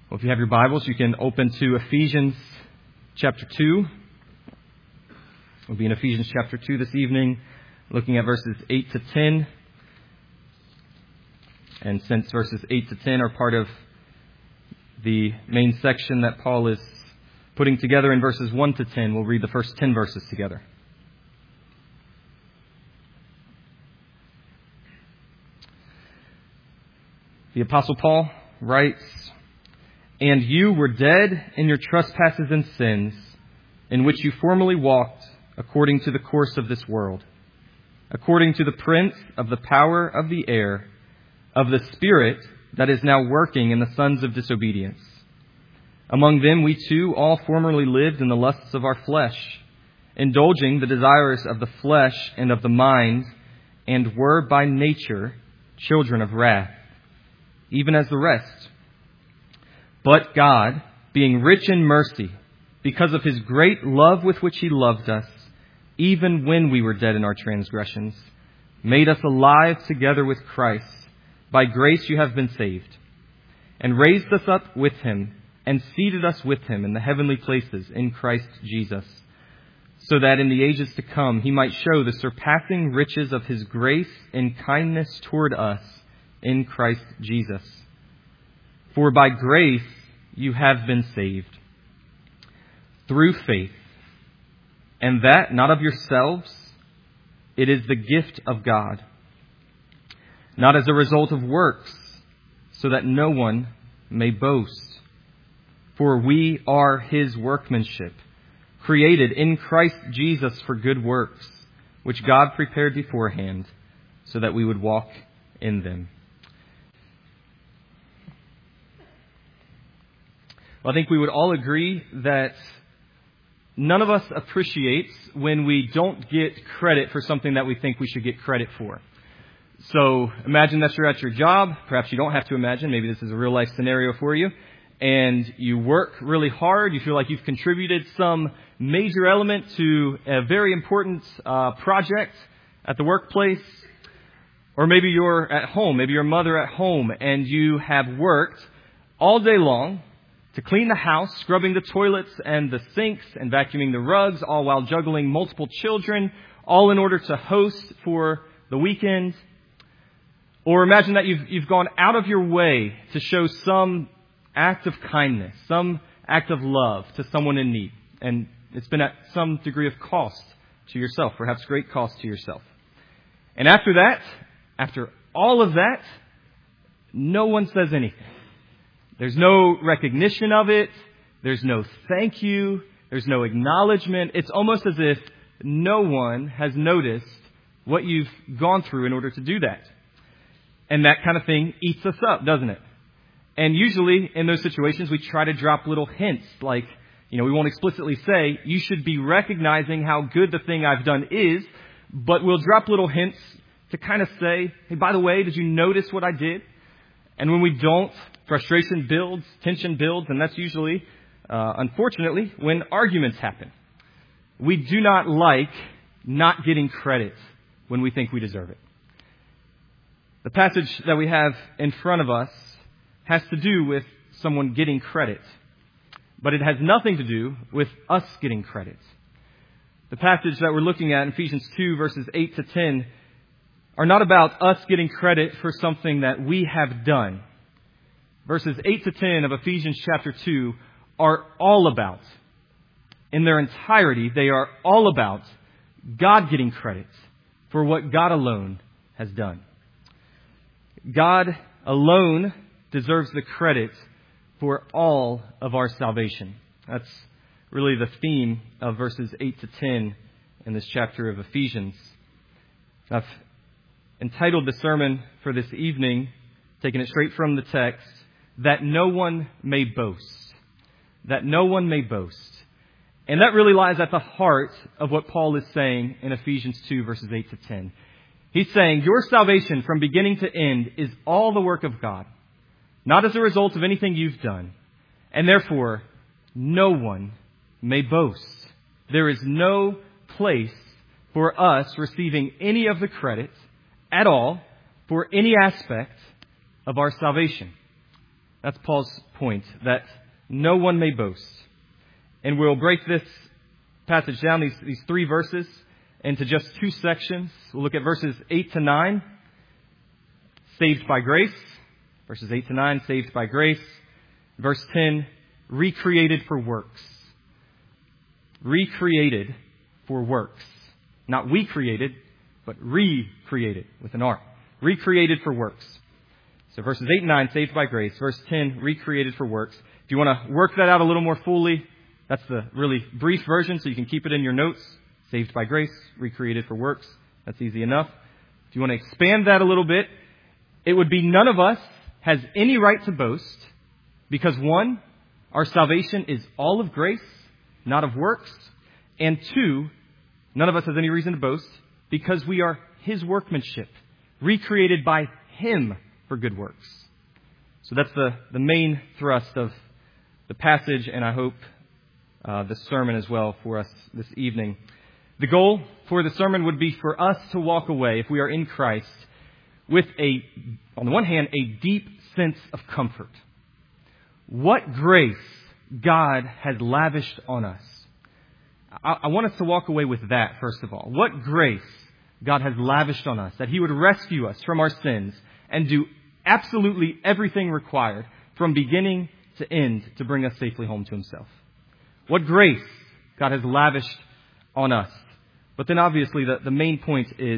Well, if you have your Bibles, you can open to Ephesians chapter 2. We'll be in Ephesians chapter 2 this evening, looking at verses 8 to 10. And since verses 8 to 10 are part of the main section that Paul is putting together in verses 1 to 10, we'll read the first 10 verses together. The Apostle Paul writes, "And you were dead in your trespasses and sins, in which you formerly walked according to the course of this world, according to the prince of the power of the air, of the spirit that is now working in the sons of disobedience. Among them we too all formerly lived in the lusts of our flesh, indulging the desires of the flesh and of the mind, and were by nature children of wrath, even as the rest. But God, being rich in mercy, because of His great love with which He loved us, even when we were dead in our transgressions, made us alive together with Christ. By grace you have been saved, and raised us up with Him, and seated us with Him in the heavenly places in Christ Jesus, so that in the ages to come He might show the surpassing riches of His grace and kindness toward us in Christ Jesus. For by grace you have been saved, through faith, and that not of yourselves, it is the gift of God, not as a result of works, so that no one may boast. For we are His workmanship, created in Christ Jesus for good works, which God prepared beforehand, so that we would walk in them." Well, I think we would all agree that none of us appreciates when we don't get credit for something that we think we should get credit for. So imagine that you're at your job. Perhaps you don't have to imagine. Maybe this is a real life scenario for you. And you work really hard. You feel like you've contributed some major element to a very important project at the workplace. Or maybe you're at home. Maybe you're a mother at home and you have worked all day long to clean the house, scrubbing the toilets and the sinks and vacuuming the rugs, all while juggling multiple children, all in order to host for the weekend. Or imagine that you've gone out of your way to show some act of kindness, some act of love to someone in need. And it's been at some degree of cost to yourself, perhaps great cost to yourself. And after all of that, no one says anything. There's no recognition of it. There's no thank you. There's no acknowledgement. It's almost as if no one has noticed what you've gone through in order to do that. And that kind of thing eats us up, doesn't it? And usually in those situations, we try to drop little hints like, we won't explicitly say, you should be recognizing how good the thing I've done is, but we'll drop little hints to kind of say, hey, by the way, did you notice what I did? And when we don't, frustration builds, tension builds, and that's usually, unfortunately, when arguments happen. We do not like not getting credit when we think we deserve it. The passage that we have in front of us has to do with someone getting credit, but it has nothing to do with us getting credit. The passage that we're looking at in Ephesians 2, verses 8 to 10, are not about us getting credit for something that we have done. Verses 8 to 10 of Ephesians chapter 2 are all about, in their entirety, they are all about God getting credit for what God alone has done. God alone deserves the credit for all of our salvation. That's really the theme of verses 8 to 10 in this chapter of Ephesians. I've entitled the sermon for this evening, taking it straight from the text, "That no one may boast." That no one may boast. And that really lies at the heart of what Paul is saying in Ephesians 2, verses 8 to 10. He's saying your salvation from beginning to end is all the work of God, not as a result of anything you've done. And therefore, no one may boast. There is no place for us receiving any of the credit at all for any aspect of our salvation. That's Paul's point, that no one may boast. And we'll break this passage down, these 3 verses, into just 2 sections. We'll look at verses 8 to 9, saved by grace. Verses 8 to 9, saved by grace. Verse 10, recreated for works. Recreated for works. Not we created, but recreated with an R. Recreated for works. So verses 8 and 9, saved by grace. Verse 10, recreated for works. If you want to work that out a little more fully, that's the really brief version, so you can keep it in your notes. Saved by grace, recreated for works. That's easy enough. If you want to expand that a little bit, it would be none of us has any right to boast because 1, our salvation is all of grace, not of works. And 2, none of us has any reason to boast because we are His workmanship, recreated by Him for good works. So that's the main thrust of the passage, and I hope the sermon as well for us this evening. The goal for the sermon would be for us to walk away, if we are in Christ, with on the one hand, a deep sense of comfort. What grace God has lavished on us. I want us to walk away with that, first of all. What grace God has lavished on us, that He would rescue us from our sins and do absolutely everything required from beginning to end to bring us safely home to Himself. What grace God has lavished on us. But then obviously the main point is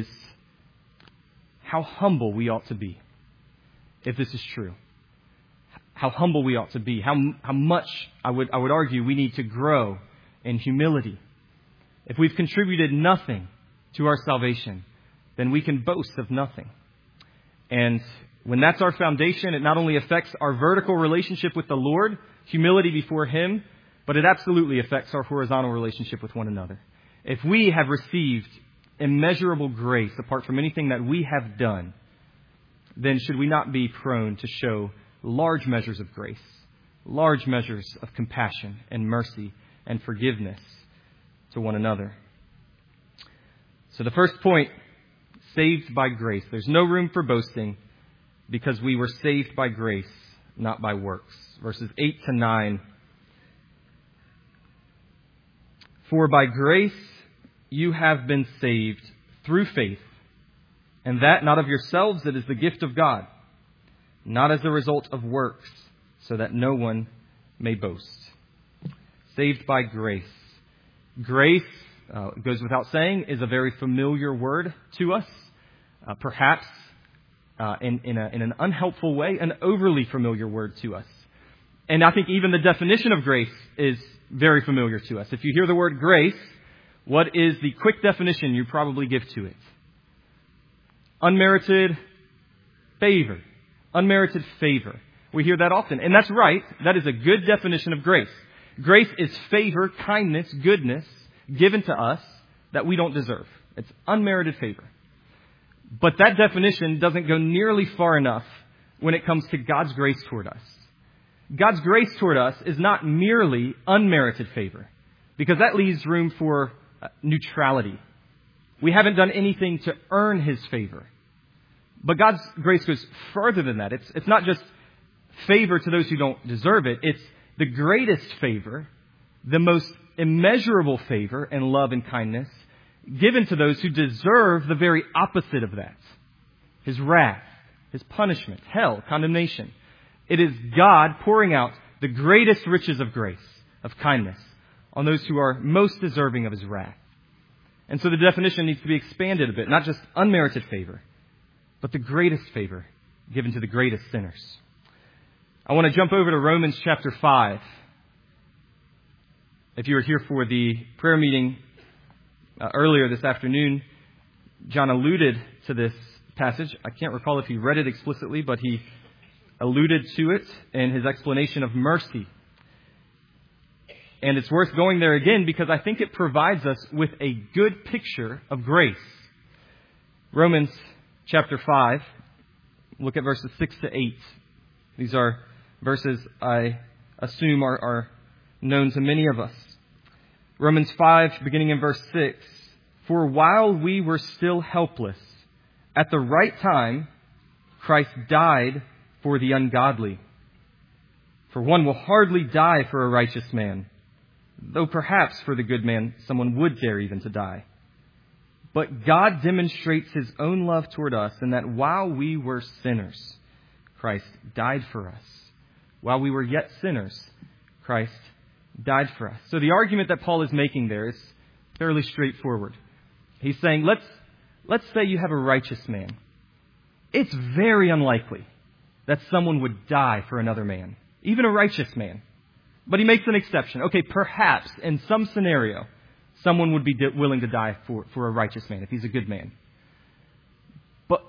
how humble we ought to be, if this is true. How humble we ought to be. How much, I would argue, we need to grow in humility. If we've contributed nothing to our salvation, then we can boast of nothing. And when that's our foundation, it not only affects our vertical relationship with the Lord, humility before Him, but it absolutely affects our horizontal relationship with one another. If we have received immeasurable grace apart from anything that we have done, then should we not be prone to show large measures of grace, large measures of compassion and mercy and forgiveness to one another? So the first point, saved by grace. There's no room for boasting because we were saved by grace, not by works. Verses 8 to 9. For by grace you have been saved through faith, and that not of yourselves, it is the gift of God, not as a result of works, so that no one may boast. Saved by grace. Grace, it goes without saying, is a very familiar word to us. Perhaps in an unhelpful way, an overly familiar word to us. And I think even the definition of grace is very familiar to us. If you hear the word grace, what is the quick definition you probably give to it? Unmerited favor. Unmerited favor. We hear that often. And that's right. That is a good definition of grace. Grace is favor, kindness, goodness given to us that we don't deserve. It's unmerited favor. But that definition doesn't go nearly far enough when it comes to God's grace toward us. God's grace toward us is not merely unmerited favor, because that leaves room for neutrality. We haven't done anything to earn His favor. But God's grace goes further than that. It's not just favor to those who don't deserve it. It's the greatest favor, the most immeasurable favor and love and kindness given to those who deserve the very opposite of that. His wrath, His punishment, hell, condemnation. It is God pouring out the greatest riches of grace, of kindness, on those who are most deserving of His wrath. And so the definition needs to be expanded a bit, not just unmerited favor, but the greatest favor given to the greatest sinners. I want to jump over to Romans chapter 5. If you were here for the prayer meeting earlier this afternoon, John alluded to this passage. I can't recall if he read it explicitly, but he alluded to it in his explanation of mercy. And it's worth going there again because I think it provides us with a good picture of grace. Romans chapter 5, look at verses 6 to 8. These are verses I assume are known to many of us. Romans 5, beginning in verse 6. For while we were still helpless, at the right time, Christ died for the ungodly. For one will hardly die for a righteous man, though perhaps for the good man someone would dare even to die. But God demonstrates His own love toward us in that while we were sinners, Christ died for us. While we were yet sinners, Christ died for us. So the argument that Paul is making there is fairly straightforward. He's saying, let's say you have a righteous man. It's very unlikely that someone would die for another man, even a righteous man. But he makes an exception. Okay, perhaps in some scenario, someone would be willing to die for a righteous man if he's a good man. But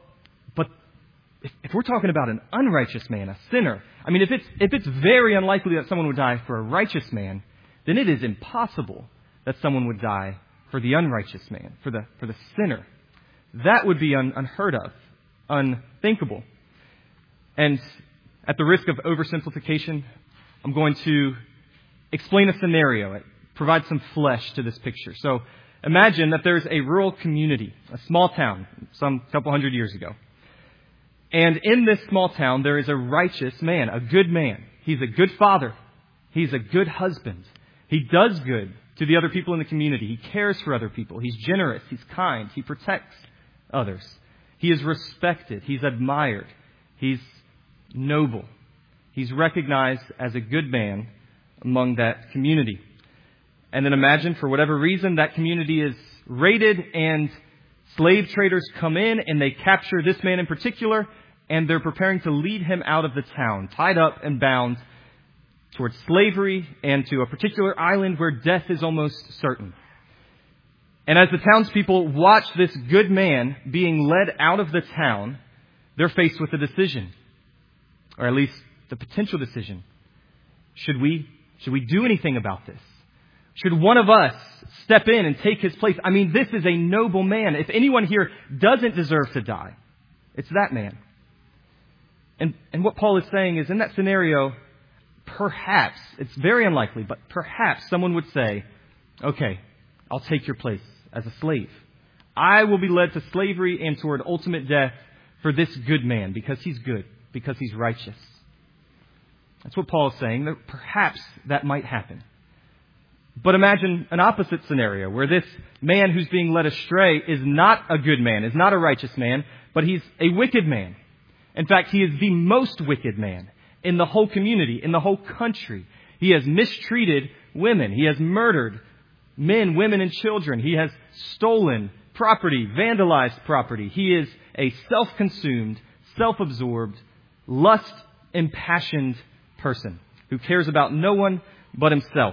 if we're talking about an unrighteous man, a sinner, I mean, if it's very unlikely that someone would die for a righteous man, then it is impossible that someone would die for the unrighteous man, for the sinner. That would be unheard of, unthinkable. And at the risk of oversimplification, I'm going to explain a scenario, provide some flesh to this picture. So imagine that there's a rural community, a small town, some couple hundred years ago. And in this small town, there is a righteous man, a good man. He's a good father. He's a good husband. He does good to the other people in the community. He cares for other people. He's generous. He's kind. He protects others. He is respected. He's admired. He's noble. He's recognized as a good man among that community. And then imagine, for whatever reason, that community is raided and slave traders come in and they capture this man in particular, and they're preparing to lead him out of the town, tied up and bound towards slavery and to a particular island where death is almost certain. And as the townspeople watch this good man being led out of the town, they're faced with a decision, or at least the potential decision. Should we do anything about this? Should one of us step in and take his place? I mean, this is a noble man. If anyone here doesn't deserve to die, it's that man. And what Paul is saying is, in that scenario, perhaps, it's very unlikely, but perhaps someone would say, okay, I'll take your place as a slave. I will be led to slavery and toward ultimate death for this good man, because he's good, because he's righteous. That's what Paul is saying, that perhaps that might happen. But imagine an opposite scenario where this man who's being led astray is not a good man, is not a righteous man, but he's a wicked man. In fact, he is the most wicked man in the whole community, in the whole country. He has mistreated women. He has murdered men, women, and children. He has stolen property, vandalized property. He is a self-consumed, self-absorbed, lust-impassioned person who cares about no one but himself.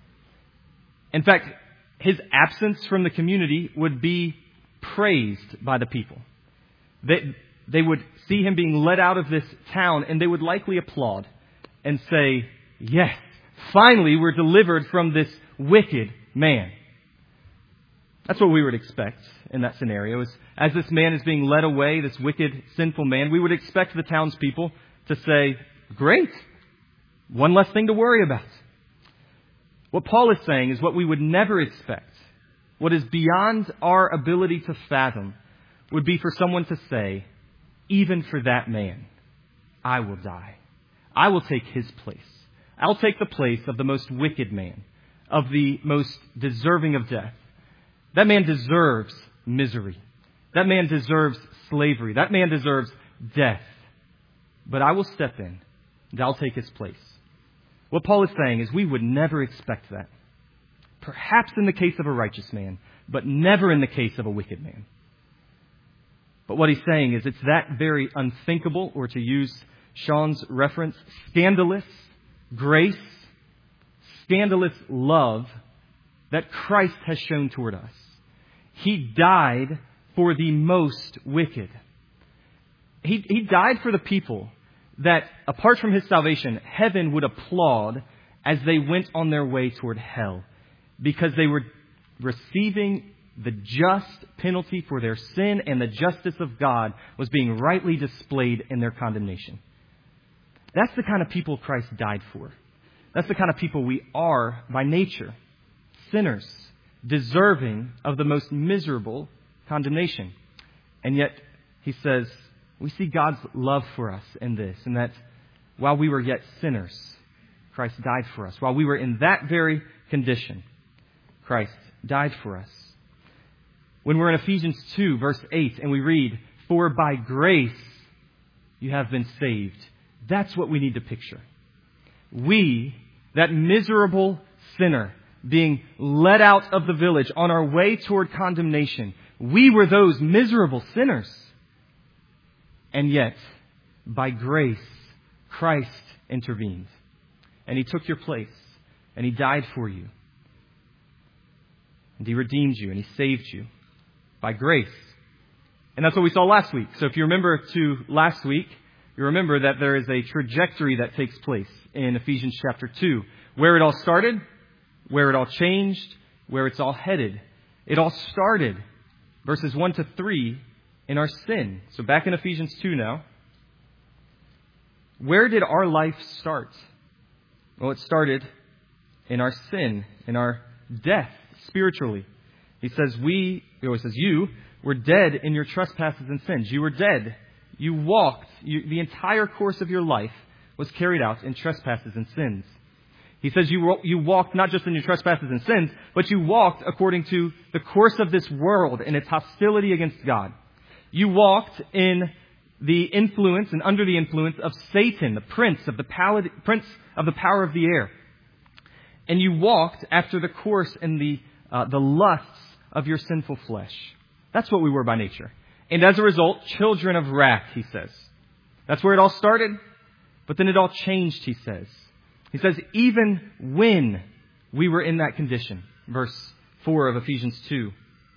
In fact, his absence from the community would be praised by the people. They would see him being led out of this town, and they would likely applaud and say, yes, finally we're delivered from this wicked man. That's what we would expect in that scenario. As this man is being led away, this wicked, sinful man, we would expect the townspeople to say, great, one less thing to worry about. What Paul is saying is what we would never expect, what is beyond our ability to fathom, would be for someone to say, even for that man, I will die. I will take his place. I'll take the place of the most wicked man, of the most deserving of death. That man deserves misery. That man deserves slavery. That man deserves death. But I will step in and I'll take his place. What Paul is saying is we would never expect that. Perhaps in the case of a righteous man, but never in the case of a wicked man. But what he's saying is it's that very unthinkable, or to use Sean's reference, scandalous grace, scandalous love that Christ has shown toward us. He died for the most wicked. He died for the people that, apart from his salvation, heaven would applaud as they went on their way toward hell, because they were receiving the just penalty for their sin, and the justice of God was being rightly displayed in their condemnation. That's the kind of people Christ died for. That's the kind of people we are by nature. Sinners, deserving of the most miserable condemnation. And yet, he says, we see God's love for us in this, and that while we were yet sinners, Christ died for us. While we were in that very condition, Christ died for us. When we're in Ephesians 2, verse 8, and we read, "For by grace you have been saved," that's what we need to picture. We, that miserable sinner, being led out of the village on our way toward condemnation, we were those miserable sinners. And yet, by grace, Christ intervened. And He took your place. And He died for you. And He redeemed you. And He saved you. By grace. And that's what we saw last week. So if you remember to last week, you remember that there is a trajectory that takes place in Ephesians chapter 2. Where it all started, where it all changed, where it's all headed. It all started, verses 1 to 3, in our sin. So back in Ephesians 2 now. Where did our life start? Well, it started in our sin, in our death, spiritually. He says you were dead in your trespasses and sins. You were dead. You walked. The entire course of your life was carried out in trespasses and sins. He says you walked not just in your trespasses and sins, but you walked according to the course of this world and its hostility against God. You walked in the influence and under the influence of Satan, the prince of the power of the air. And you walked after the course and the lusts of your sinful flesh. That's what we were by nature. And as a result, children of wrath, he says. That's where it all started, but then it all changed, he says. He says, even when we were in that condition, verse 4 of Ephesians 2,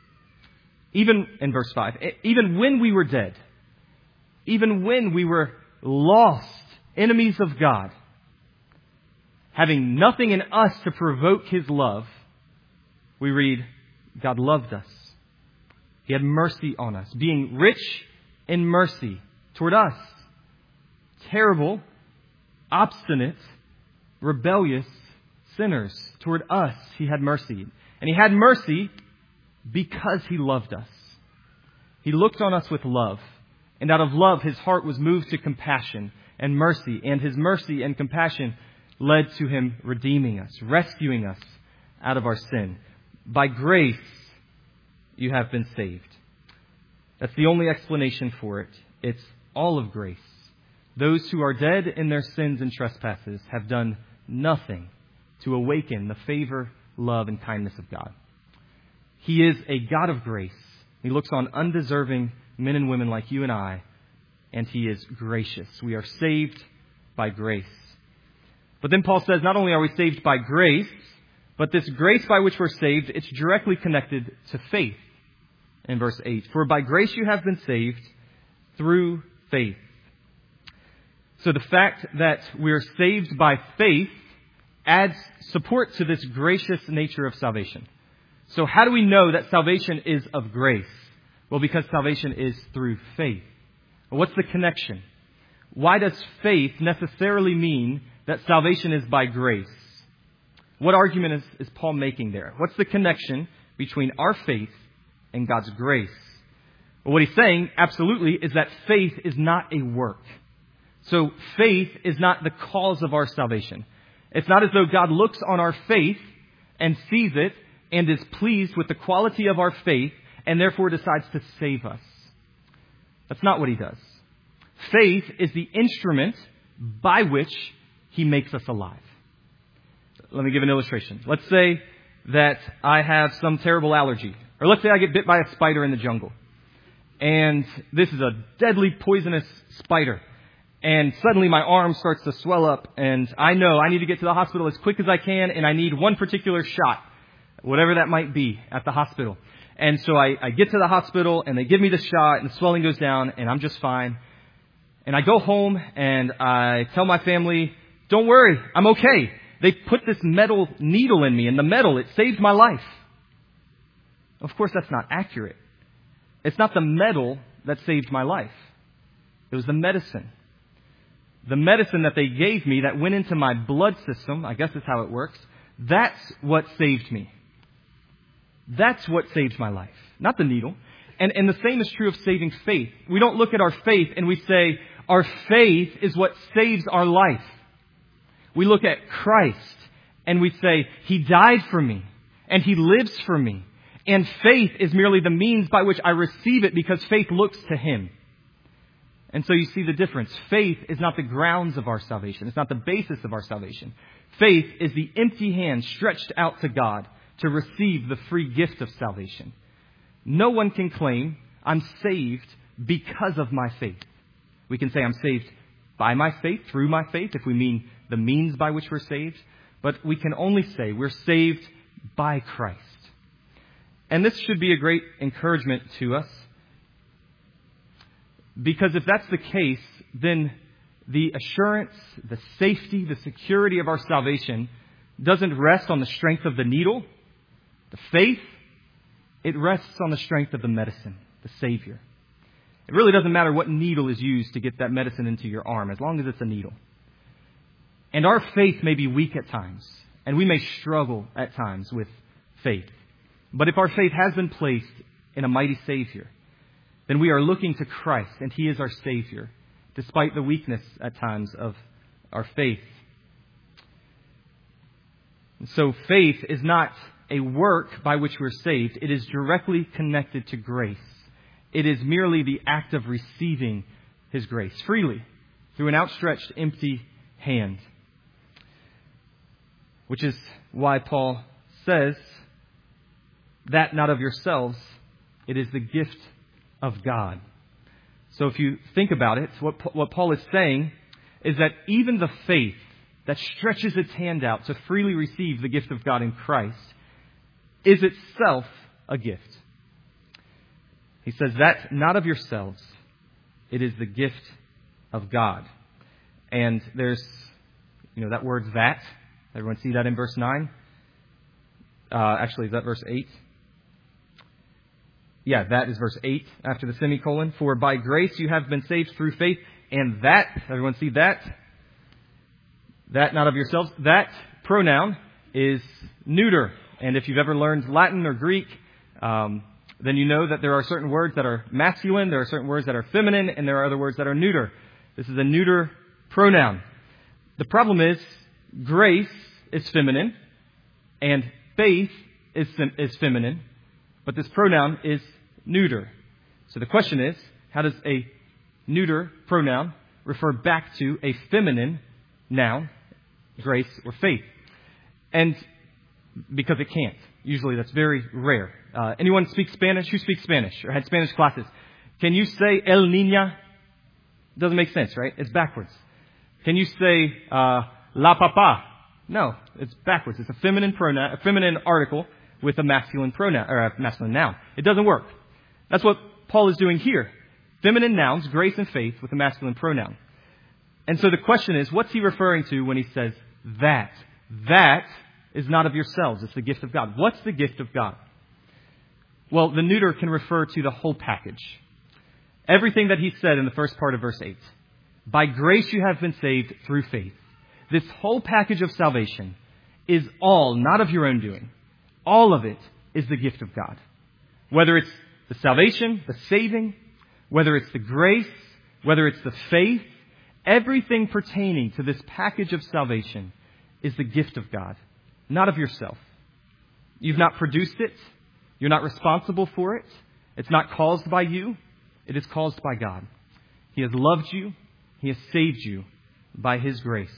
even in verse 5, even when we were dead, even when we were lost, enemies of God, having nothing in us to provoke His love, we read, God loved us. He had mercy on us, being rich in mercy toward us. Terrible, obstinate, rebellious sinners toward us, He had mercy. And He had mercy because He loved us. He looked on us with love. And out of love, His heart was moved to compassion and mercy. And His mercy and compassion led to Him redeeming us, rescuing us out of our sin. By grace, you have been saved. That's the only explanation for it. It's all of grace. Those who are dead in their sins and trespasses have done nothing to awaken the favor, love, and kindness of God. He is a God of grace. He looks on undeserving men and women like you and I, and He is gracious. We are saved by grace. But then Paul says, not only are we saved by grace, but this grace by which we're saved, it's directly connected to faith. In verse 8, for by grace you have been saved through faith. So the fact that we're saved by faith adds support to this gracious nature of salvation. So how do we know that salvation is of grace? Well, because salvation is through faith. Well, what's the connection? Why does faith necessarily mean that salvation is by grace? What argument is Paul making there? What's the connection between our faith and God's grace? Well, what he's saying, absolutely, is that faith is not a work. So faith is not the cause of our salvation. It's not as though God looks on our faith and sees it and is pleased with the quality of our faith and therefore decides to save us. That's not what He does. Faith is the instrument by which He makes us alive. Let me give an illustration. Let's say that I have some terrible allergy. Or let's say I get bit by a spider in the jungle. And this is a deadly poisonous spider. And suddenly my arm starts to swell up. And I know I need to get to the hospital as quick as I can. And I need one particular shot, whatever that might be, at the hospital. And so I get to the hospital and they give me the shot and the swelling goes down and I'm just fine. And I go home and I tell my family, don't worry, I'm okay. They put this metal needle in me and the metal, it saved my life. Of course, that's not accurate. It's not the metal that saved my life. It was the medicine. The medicine that they gave me that went into my blood system, I guess is how it works, that's what saved me. That's what saved my life, not the needle. And the same is true of saving faith. We don't look at our faith and we say, our faith is what saves our life. We look at Christ and we say, He died for me and He lives for me. And faith is merely the means by which I receive it because faith looks to Him. And so you see the difference. Faith is not the grounds of our salvation. It's not the basis of our salvation. Faith is the empty hand stretched out to God to receive the free gift of salvation. No one can claim, I'm saved because of my faith. We can say I'm saved by my faith, through my faith, if we mean the means by which we're saved. But we can only say we're saved by Christ. And this should be a great encouragement to us. Because if that's the case, then the assurance, the safety, the security of our salvation doesn't rest on the strength of the needle, the faith. It rests on the strength of the medicine, the Savior. It really doesn't matter what needle is used to get that medicine into your arm, as long as it's a needle. And our faith may be weak at times, and we may struggle at times with faith. But if our faith has been placed in a mighty Savior, then we are looking to Christ, and He is our Savior, despite the weakness at times of our faith. And so faith is not a work by which we're saved. It is directly connected to grace. It is merely the act of receiving His grace freely through an outstretched, empty hand. Which is why Paul says that not of yourselves, it is the gift of God. So if you think about it, what Paul is saying is that even the faith that stretches its hand out to freely receive the gift of God in Christ is itself a gift. He says that not of yourselves, it is the gift of God. And there's, that word that. Everyone see that in verse 9? Actually, is that verse 8? Yeah, that is verse 8 after the semicolon. For by grace you have been saved through faith. And that, everyone see that? That not of yourselves. That pronoun is neuter. And if you've ever learned Latin or Greek, then you know that there are certain words that are masculine, there are certain words that are feminine, and there are other words that are neuter. This is a neuter pronoun. The problem is, grace is feminine, and faith is feminine, but this pronoun is neuter. So the question is, how does a neuter pronoun refer back to a feminine noun, grace or faith? And because it can't. Usually that's very rare. Anyone speak Spanish? Who speaks Spanish or had Spanish classes? Can you say El Niña? Doesn't make sense, right? It's backwards. Can you say La Papa? No, it's backwards. It's a feminine pronoun, a feminine article with a masculine pronoun or a masculine noun. It doesn't work. That's what Paul is doing here. Feminine nouns, grace and faith, with a masculine pronoun. And so the question is, what's he referring to when he says that? That is not of yourselves. It's the gift of God. What's the gift of God? Well, the neuter can refer to the whole package. Everything that he said in the first part of verse 8. By grace you have been saved through faith. This whole package of salvation is all not of your own doing. All of it is the gift of God. Whether it's the salvation, the saving, whether it's the grace, whether it's the faith, everything pertaining to this package of salvation is the gift of God, not of yourself. You've not produced it. You're not responsible for it. It's not caused by you. It is caused by God. He has loved you. He has saved you by His grace.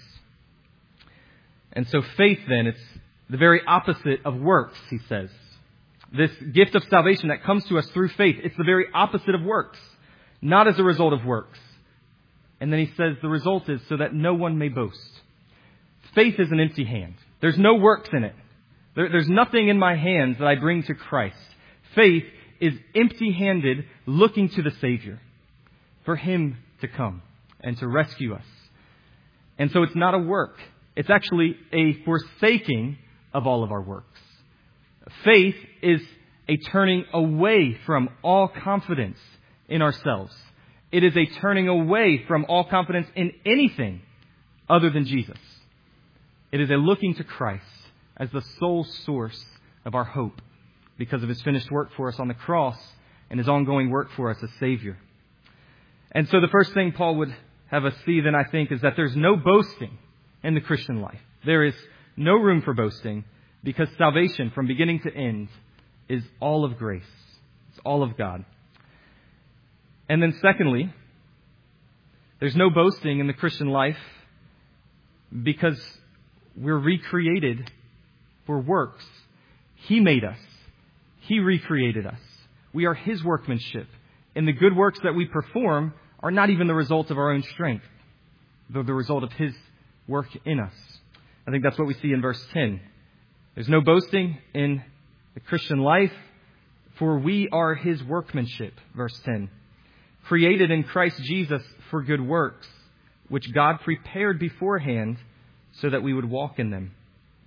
And so faith then, it's the very opposite of works, he says. This gift of salvation that comes to us through faith, it's the very opposite of works, not as a result of works. And then he says the result is so that no one may boast. Faith is an empty hand. There's no works in it. There's nothing in my hands that I bring to Christ. Faith is empty-handed, looking to the Savior for Him to come and to rescue us. And so it's not a work. It's actually a forsaking of all of our works. Faith is a turning away from all confidence in ourselves. It is a turning away from all confidence in anything other than Jesus. It is a looking to Christ as the sole source of our hope because of His finished work for us on the cross and His ongoing work for us as Savior. And so the first thing Paul would have us see then, I think, is that there's no boasting in the Christian life. There is no room for boasting because salvation from beginning to end is all of grace. It's all of God. And then secondly, there's no boasting in the Christian life because we're recreated for works. He made us. He recreated us. We are His workmanship. And the good works that we perform are not even the result of our own strength. They're the result of His work in us. I think that's what we see in verse 10. There's no boasting in the Christian life, for we are His workmanship, verse 10. Created in Christ Jesus for good works, which God prepared beforehand so that we would walk in them.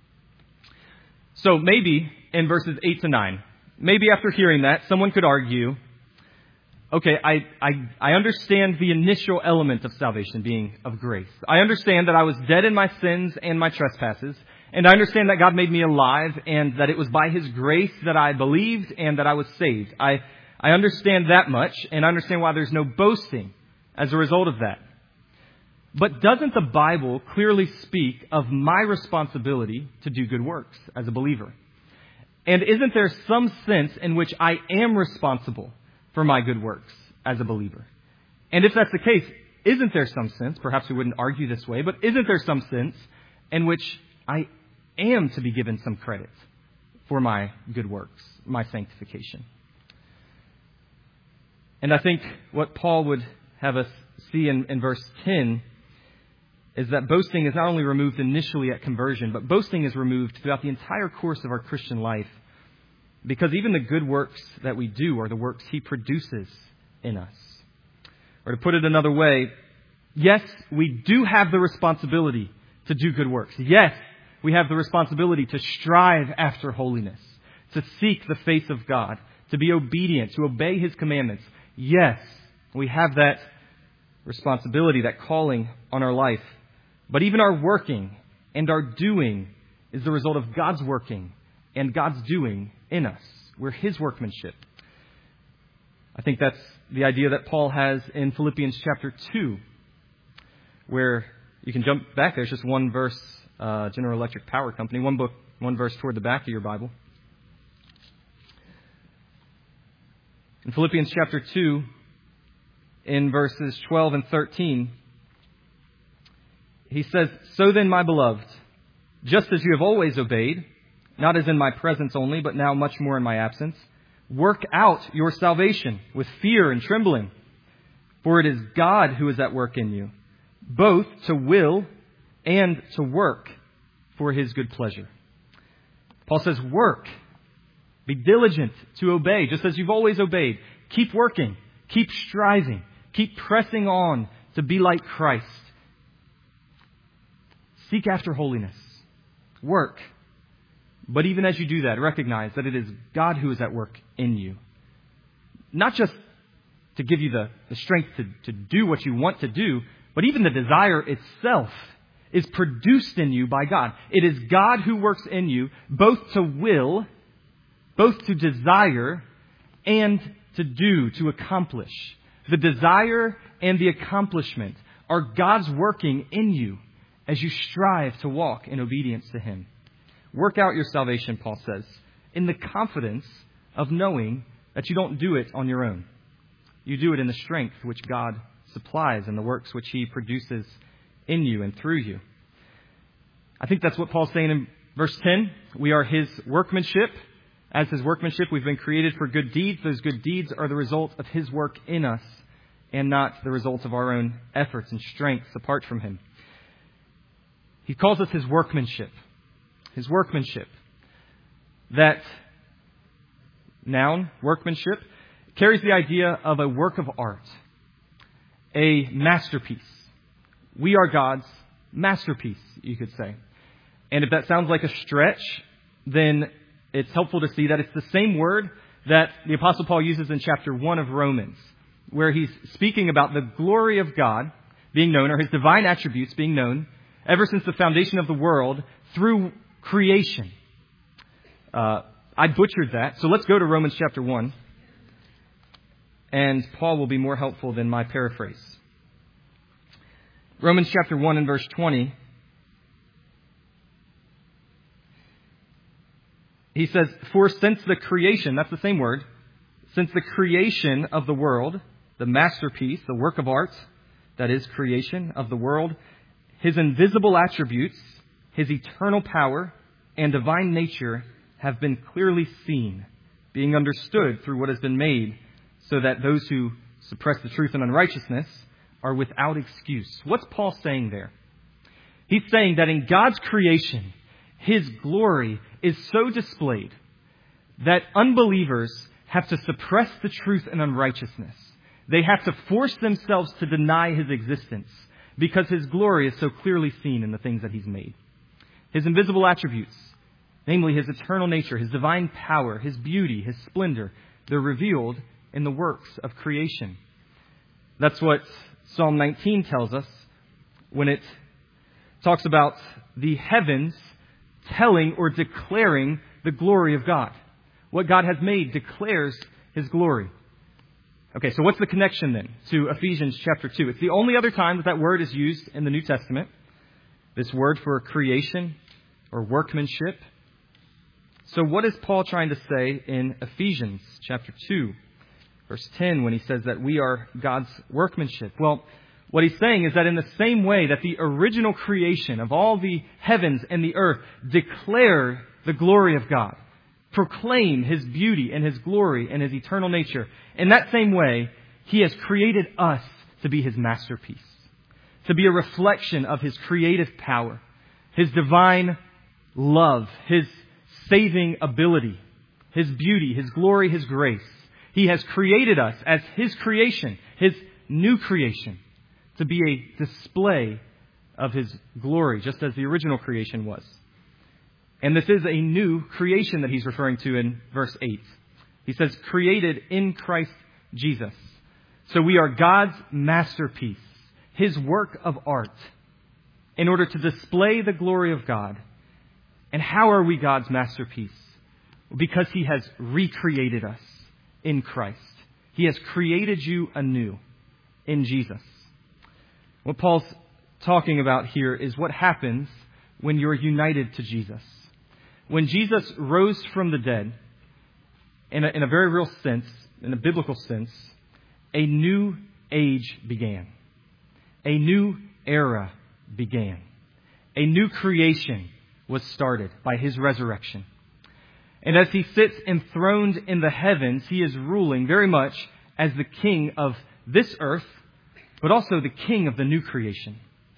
So maybe in verses 8 to 9, maybe after hearing that, someone could argue, okay, I understand the initial element of salvation being of grace. I understand that I was dead in my sins and my trespasses, and I understand that God made me alive and that it was by His grace that I believed and that I was saved. I understand that much, and I understand why there's no boasting as a result of that. But doesn't the Bible clearly speak of my responsibility to do good works as a believer? And isn't there some sense in which I am responsible for my good works as a believer? And if that's the case, isn't there some sense, perhaps we wouldn't argue this way, but isn't there some sense in which I am to be given some credit for my good works, my sanctification? And I think what Paul would have us see in verse 10 is that boasting is not only removed initially at conversion, but boasting is removed throughout the entire course of our Christian life, because even the good works that we do are the works He produces in us. Or to put it another way, yes, we do have the responsibility to do good works. Yes, we have the responsibility to strive after holiness, to seek the face of God, to be obedient, to obey His commandments. Yes, we have that responsibility, that calling on our life. But even our working and our doing is the result of God's working and God's doing in us. We're His workmanship. I think that's the idea that Paul has in Philippians chapter 2, where you can jump back there. It's just one verse, General Electric Power Company, one verse toward the back of your Bible. In Philippians chapter 2, in verses 12 and 13, he says, "So then, my beloved, just as you have always obeyed, not as in my presence only, but now much more in my absence, work out your salvation with fear and trembling. For it is God who is at work in you, both to will and to work for His good pleasure." Paul says, work. Be diligent to obey, just as you've always obeyed. Keep working. Keep striving. Keep pressing on to be like Christ. Seek after holiness. Work. But even as you do that, recognize that it is God who is at work in you. Not just to give you the strength to do what you want to do, but even the desire itself is produced in you by God. It is God who works in you both to will, both to desire, and to do, to accomplish. The desire and the accomplishment are God's working in you as you strive to walk in obedience to Him. Work out your salvation, Paul says, in the confidence of knowing that you don't do it on your own. You do it in the strength which God supplies and the works which He produces in you and through you. I think that's what Paul's saying in verse 10. We are His workmanship. As His workmanship, we've been created for good deeds. Those good deeds are the result of His work in us and not the result of our own efforts and strengths apart from Him. He calls us His workmanship. His workmanship. That noun, workmanship, carries the idea of a work of art, a masterpiece. We are God's masterpiece, you could say. And if that sounds like a stretch, then it's helpful to see that it's the same word that the Apostle Paul uses in chapter 1 of Romans, where he's speaking about the glory of God being known, or His divine attributes being known, ever since the foundation of the world through creation. I butchered that, so let's go to Romans chapter 1, and Paul will be more helpful than my paraphrase. Romans chapter 1 and verse 20 He says, for since the creation, that's the same word, since the creation of the world, the masterpiece, the work of art, that is creation of the world, His invisible attributes, His eternal power, and divine nature have been clearly seen, being understood through what has been made, so that those who suppress the truth in unrighteousness are without excuse. What's Paul saying there? He's saying that in God's creation, His glory is so displayed that unbelievers have to suppress the truth in unrighteousness. They have to force themselves to deny His existence because His glory is so clearly seen in the things that He's made. His invisible attributes, namely His eternal nature, His divine power, His beauty, His splendor, they're revealed in the works of creation. That's what Psalm 19 tells us when it talks about the heavens telling or declaring the glory of God. What God has made declares His glory. Okay, so what's the connection then to Ephesians chapter 2? It's the only other time that word is used in the New Testament. This word for creation or workmanship. So what is Paul trying to say in Ephesians chapter 2, verse 10, when he says that we are God's workmanship? Well, what he's saying is that in the same way that the original creation of all the heavens and the earth declare the glory of God, proclaim His beauty and His glory and His eternal nature, in that same way, He has created us to be His masterpiece, to be a reflection of His creative power, His divine love, His saving ability, His beauty, His glory, His grace. He has created us as His creation, His new creation, to be a display of His glory, just as the original creation was. And this is a new creation that he's referring to in verse 8. He says, created in Christ Jesus. So we are God's masterpiece, His work of art, in order to display the glory of God. And how are we God's masterpiece? Because He has recreated us in Christ. He has created you anew in Jesus. What Paul's talking about here is what happens when you're united to Jesus. When Jesus rose from the dead, in a very real sense, in a biblical sense, a new age began. A new era began. A new creation was started by His resurrection. And as He sits enthroned in the heavens, He is ruling very much as the King of this earth, but also the King of the new creation.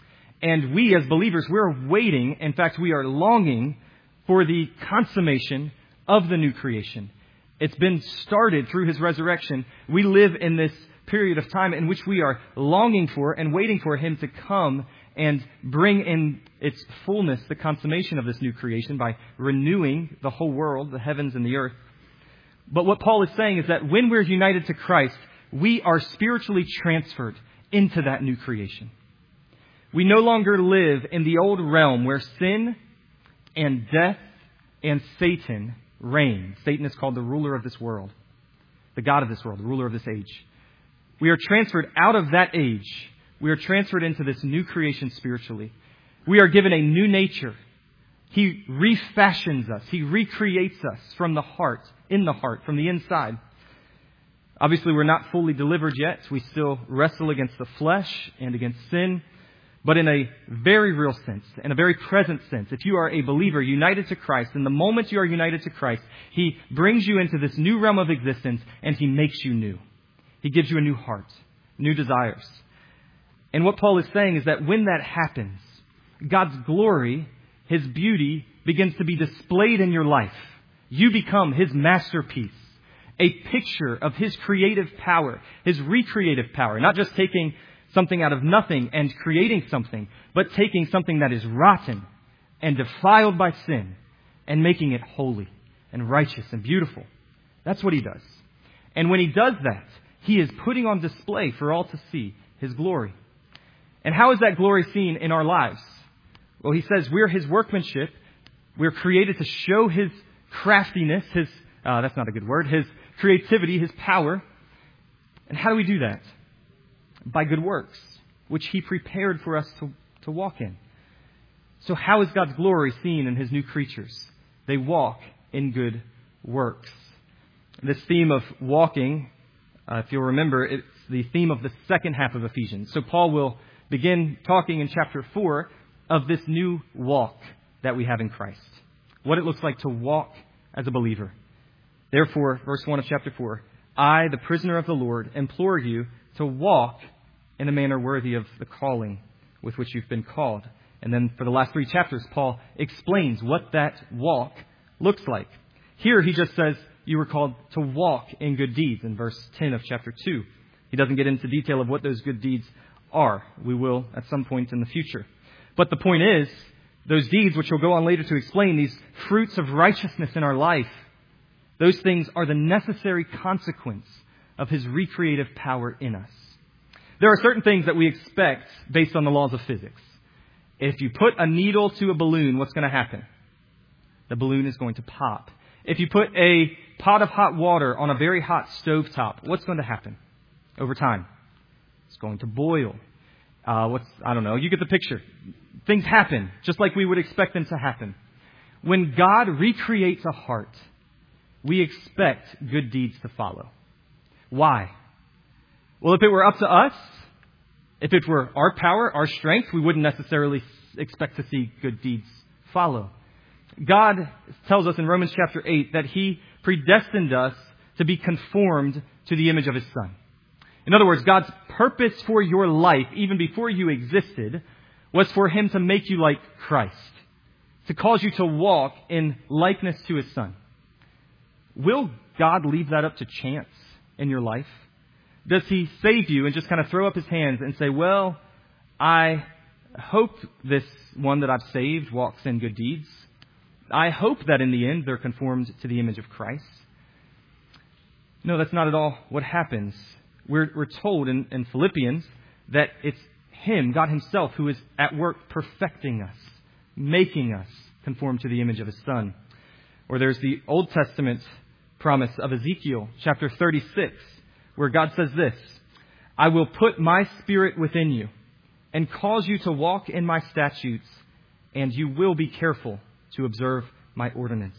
And we as believers, we're waiting, in fact, we are longing for the consummation of the new creation. It's been started through His resurrection. We live in this period of time in which we are longing for and waiting for Him to come and bring in its fullness the consummation of this new creation by renewing the whole world, the heavens and the earth. But what Paul is saying is that when we're united to Christ, we are spiritually transferred into that new creation. We no longer live in the old realm where sin and death and Satan reign. Satan is called the ruler of this world, the god of this world, the ruler of this age. We are transferred out of that age. We are transferred into this new creation spiritually. We are given a new nature. He refashions us. He recreates us from the heart, in the heart, from the inside. Obviously, we're not fully delivered yet. We still wrestle against the flesh and against sin. But in a very real sense, in a very present sense, if you are a believer united to Christ, in the moment you are united to Christ, He brings you into this new realm of existence and He makes you new. He gives you a new heart, new desires. And what Paul is saying is that when that happens, God's glory, His beauty, begins to be displayed in your life. You become His masterpiece, a picture of His creative power, His recreative power, not just taking something out of nothing and creating something, but taking something that is rotten and defiled by sin and making it holy and righteous and beautiful. That's what He does. And when He does that, He is putting on display for all to see His glory. And how is that glory seen in our lives? Well, He says we're His workmanship. We're created to show His craftiness, that's not a good word, His creativity, His power. And how do we do that? By good works, which He prepared for us to walk in. So how is God's glory seen in His new creatures? They walk in good works. This theme of walking, if you'll remember, it's the theme of the second half of Ephesians. So Paul will begin talking in chapter 4 of this new walk that we have in Christ. What it looks like to walk as a believer. Therefore, verse 1 of chapter 4, I, the prisoner of the Lord, implore you to walk in a manner worthy of the calling with which you've been called. And then for the last 3 chapters, Paul explains what that walk looks like. Here he just says you were called to walk in good deeds in verse 10 of chapter 2. He doesn't get into detail of what those good deeds are. We will at some point in the future. But the point is, those deeds, which he'll go on later to explain, these fruits of righteousness in our life, those things are the necessary consequence of his recreative power in us. There are certain things that we expect based on the laws of physics. If you put a needle to a balloon, what's going to happen? The balloon is going to pop. If you put a pot of hot water on a very hot stovetop, what's going to happen over time? It's going to boil. I don't know. You get the picture. Things happen just like we would expect them to happen. When God recreates a heart, we expect good deeds to follow. Why? Well, if it were up to us, if it were our power, our strength, we wouldn't necessarily expect to see good deeds follow. God tells us in Romans chapter 8 that He predestined us to be conformed to the image of His Son. In other words, God's purpose for your life, even before you existed, was for Him to make you like Christ, to cause you to walk in likeness to His Son. Will God leave that up to chance in your life? Does He save you and just kind of throw up His hands and say, well, I hope this one that I've saved walks in good deeds. I hope that in the end they're conformed to the image of Christ. No, that's not at all what happens. We're told in Philippians that it's Him, God Himself, who is at work perfecting us, making us conform to the image of His Son. Or there's the Old Testament promise of Ezekiel, chapter 36, where God says this, I will put my spirit within you and cause you to walk in my statutes, and you will be careful to observe my ordinances.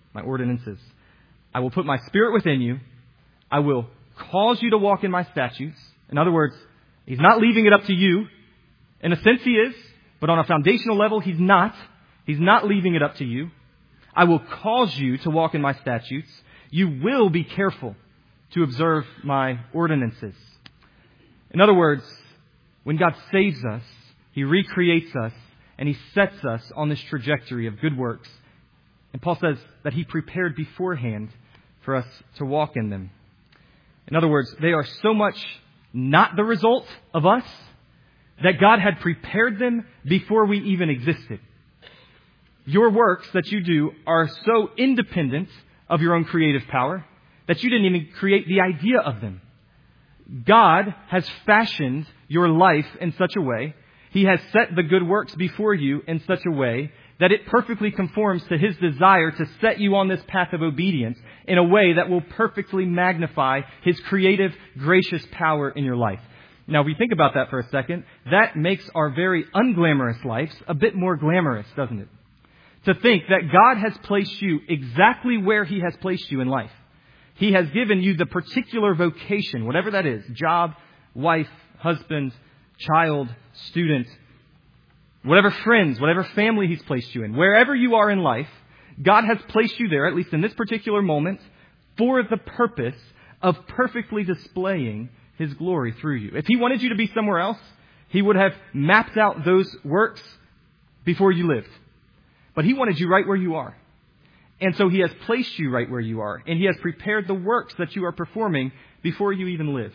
I will put my spirit within you. I will cause you to walk in my statutes. In other words, He's not leaving it up to you. In a sense He is, but on a foundational level He's not. He's not leaving it up to you. I will cause you to walk in my statutes. You will be careful to observe my ordinances. In other words, when God saves us, He recreates us, and He sets us on this trajectory of good works. And Paul says that He prepared beforehand for us to walk in them. In other words, they are so much not the result of us that God had prepared them before we even existed. Your works that you do are so independent of your own creative power that you didn't even create the idea of them. God has fashioned your life in such a way, He has set the good works before you in such a way that it perfectly conforms to His desire to set you on this path of obedience in a way that will perfectly magnify His creative, gracious power in your life. Now, if we think about that for a second, that makes our very unglamorous lives a bit more glamorous, doesn't it? To think that God has placed you exactly where He has placed you in life. He has given you the particular vocation, whatever that is, job, wife, husband, child, student, whatever friends, whatever family He's placed you in. Wherever you are in life, God has placed you there, at least in this particular moment, for the purpose of perfectly displaying His glory through you. If He wanted you to be somewhere else, He would have mapped out those works before you lived. But He wanted you right where you are. And so He has placed you right where you are. And He has prepared the works that you are performing before you even lived.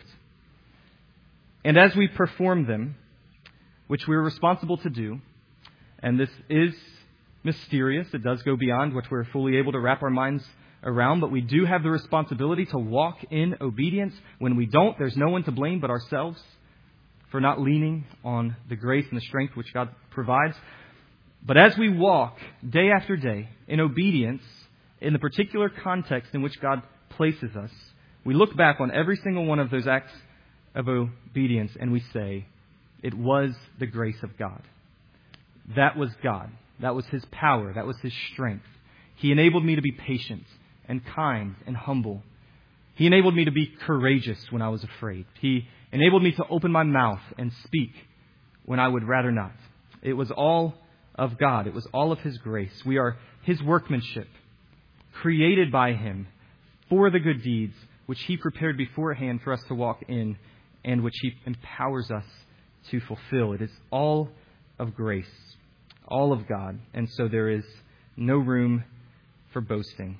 And as we perform them, which we're responsible to do, and this is mysterious, it does go beyond what we're fully able to wrap our minds around, but we do have the responsibility to walk in obedience. When we don't, there's no one to blame but ourselves for not leaning on the grace and the strength which God provides. But as we walk day after day in obedience, in the particular context in which God places us, we look back on every single one of those acts of obedience and we say, it was the grace of God. That was God. That was His power. That was His strength. He enabled me to be patient and kind and humble. He enabled me to be courageous when I was afraid. He enabled me to open my mouth and speak when I would rather not. It was all of God. It was all of His grace. We are His workmanship, created by Him for the good deeds which He prepared beforehand for us to walk in and which He empowers us to fulfill. It is all of grace, all of God. And so there is no room for boasting.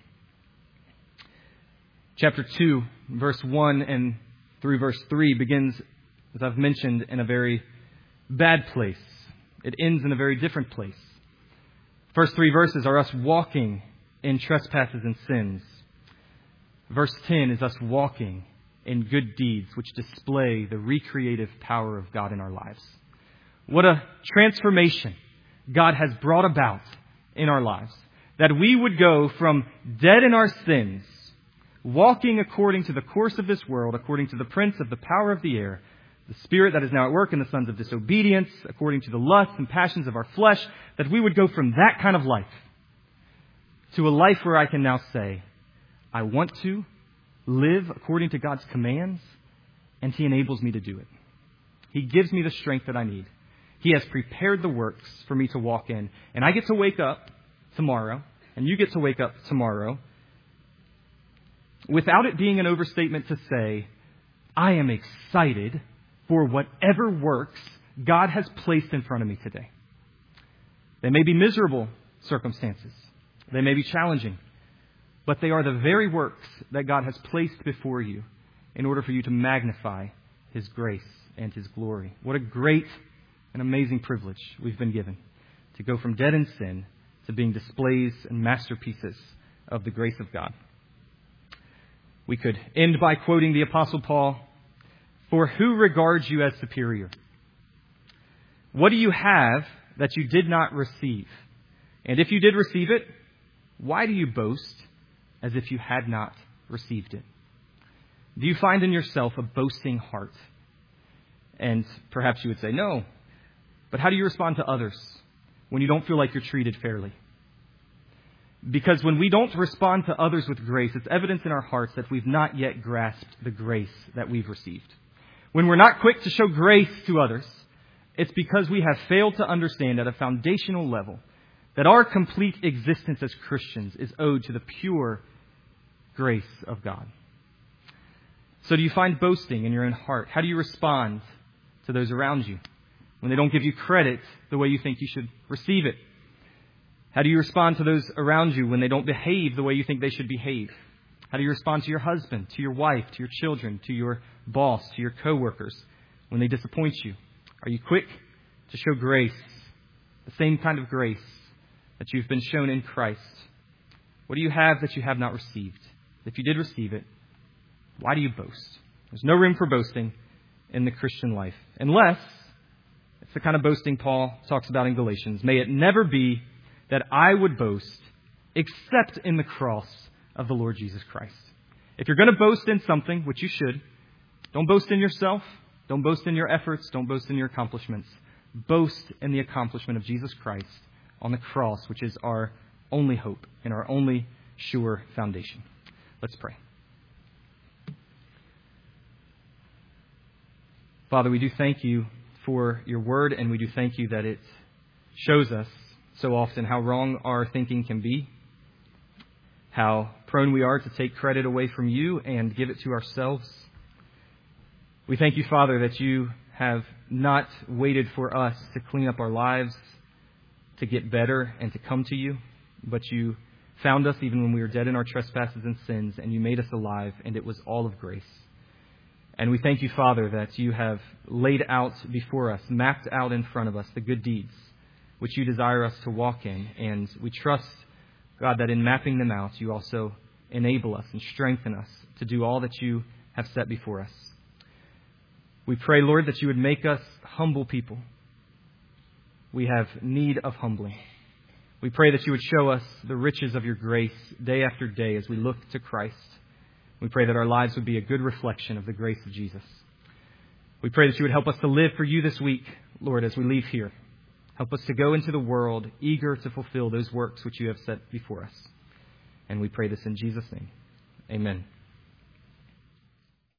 Chapter 2, verse 1 and through verse 3 begins, as I've mentioned, in a very bad place. It ends in a very different place. First 3 verses are us walking in trespasses and sins. Verse 10 is us walking in good deeds which display the recreative power of God in our lives. What a transformation God has brought about in our lives. That we would go from dead in our sins, walking according to the course of this world, according to the prince of the power of the air, the spirit that is now at work in the sons of disobedience, according to the lusts and passions of our flesh, that we would go from that kind of life to a life where I can now say, I want to live according to God's commands, and He enables me to do it. He gives me the strength that I need. He has prepared the works for me to walk in, and I get to wake up tomorrow, and you get to wake up tomorrow, without it being an overstatement to say, I am excited for whatever works God has placed in front of me today. They may be miserable circumstances. They may be challenging. But they are the very works that God has placed before you in order for you to magnify His grace and His glory. What a great and amazing privilege we've been given to go from dead in sin to being displays and masterpieces of the grace of God. We could end by quoting the Apostle Paul, "For who regards you as superior? What do you have that you did not receive? And if you did receive it, why do you boast as if you had not received it?" Do you find in yourself a boasting heart? And perhaps you would say, no. But how do you respond to others when you don't feel like you're treated fairly? Because when we don't respond to others with grace, it's evidence in our hearts that we've not yet grasped the grace that we've received. When we're not quick to show grace to others, it's because we have failed to understand at a foundational level that our complete existence as Christians is owed to the pure grace of God. So do you find boasting in your own heart? How do you respond to those around you when they don't give you credit the way you think you should receive it? How do you respond to those around you when they don't behave the way you think they should behave? How do you respond to your husband, to your wife, to your children, to your boss, to your coworkers when they disappoint you? Are you quick to show grace, the same kind of grace that you've been shown in Christ? What do you have that you have not received? If you did receive it, why do you boast? There's no room for boasting in the Christian life, unless it's the kind of boasting Paul talks about in Galatians. May it never be that I would boast except in the cross of the Lord Jesus Christ. If you're going to boast in something, which you should, don't boast in yourself. Don't boast in your efforts. Don't boast in your accomplishments. Boast in the accomplishment of Jesus Christ on the cross, which is our only hope and our only sure foundation. Let's pray. Father, we do thank you for your word, and we do thank you that it shows us so often how wrong our thinking can be, how prone we are to take credit away from you and give it to ourselves. We thank you, Father, that you have not waited for us to clean up our lives, to get better and to come to you, but you found us even when we were dead in our trespasses and sins, and you made us alive, and it was all of grace. And we thank you, Father, that you have laid out before us, mapped out in front of us, the good deeds which you desire us to walk in. And we trust, God, that in mapping them out, you also enable us and strengthen us to do all that you have set before us. We pray, Lord, that you would make us humble people. We have need of humbling. We pray that you would show us the riches of your grace day after day as we look to Christ. We pray that our lives would be a good reflection of the grace of Jesus. We pray that you would help us to live for you this week, Lord, as we leave here. Help us to go into the world eager to fulfill those works which you have set before us. And we pray this in Jesus' name. Amen.